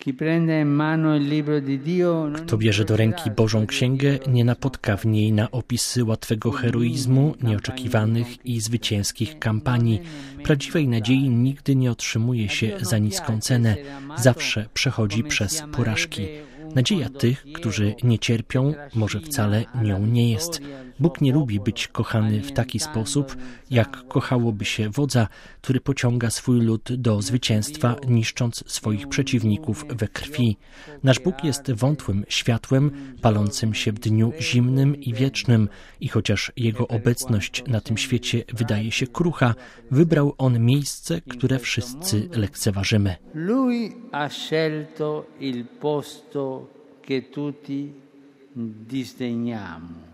Kto bierze do ręki Bożą Księgę, nie napotka w niej na opisy łatwego heroizmu, nieoczekiwanych i zwycięskich kampanii. Prawdziwej nadziei nigdy nie otrzymuje się za niską cenę. Zawsze przechodzi przez porażki. Nadzieja tych, którzy nie cierpią, może wcale nią nie jest. Bóg nie lubi być kochany w taki sposób, jak kochałoby się wodza, który pociąga swój lud do zwycięstwa, niszcząc swoich przeciwników we krwi. Nasz Bóg jest wątłym światłem, palącym się w dniu zimnym i wiecznym i chociaż Jego obecność na tym świecie wydaje się krucha, wybrał On miejsce, które wszyscy lekceważymy. Lui ha scelto il posto che tutti disdegniamo.